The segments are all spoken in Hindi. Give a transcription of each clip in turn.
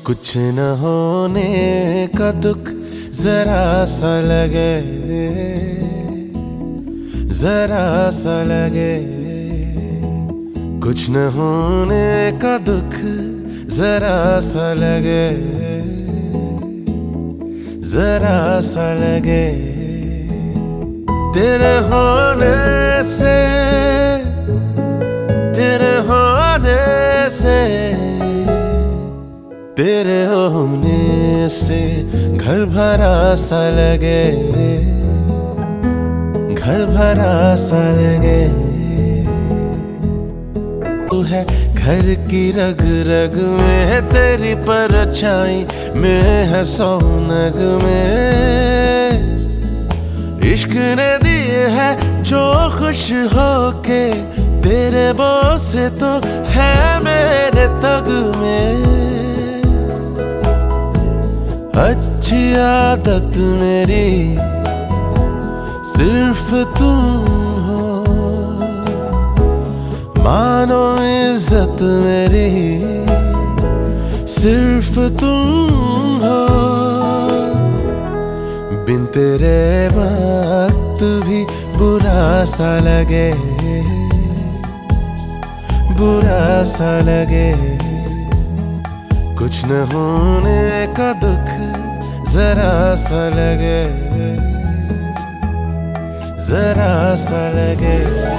कुछ न होने का दुख जरा सा लगे, जरा सा लगे। कुछ न होने का दुख जरा सा लगे, जरा सा लगे। तेरे होने से, तेरे होने से, तेरे होने से घर भरा सा लगे, घर भरा सा लगे। तू है घर की रग रग में, तेरी परछाई में है सौनग में। इश्क ने दिए है जो खुश होके, तेरे बोझ से तो है मेरे तग में। अच्छी आदत मेरी सिर्फ तुम हो, मानो इज्जत मेरी सिर्फ तुम हो। बिन तेरे वक्त भी बुरा सा लगे, बुरा सा लगे। कुछ न होने का दुख जरा सा लगे, जरा सा लगे।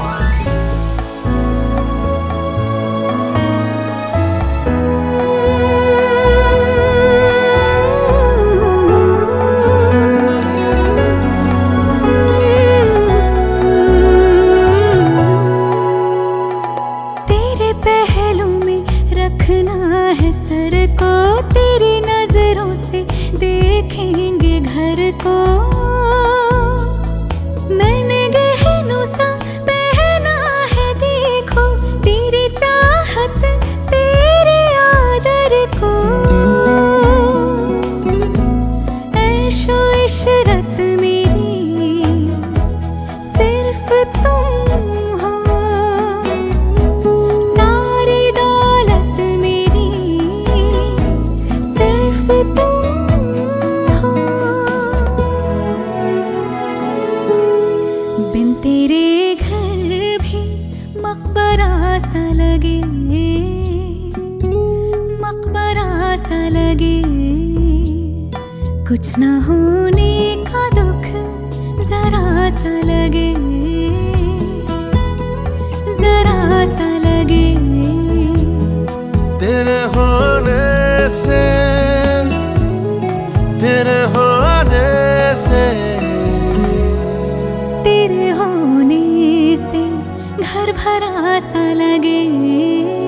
तेरे पहलू में रखना है सर को, तेरी नजरों से देखेंगे घर को। मैंने गहनों सा पहना है देखो, तेरी चाहत तेरे आदर को। ऐशो इशरत मेरी सिर्फ तुम हो, सारी दौलत मेरी सिर्फ तुम हो। बिन तेरे घर भी मकबरा सा लगे, मकबरा सा लगे। कुछ न होने का दुख जरा सा लगे, जरा सा लगे। तेरे होने से, तेरे होने से, तेरे होने से घर भरा सा लगे।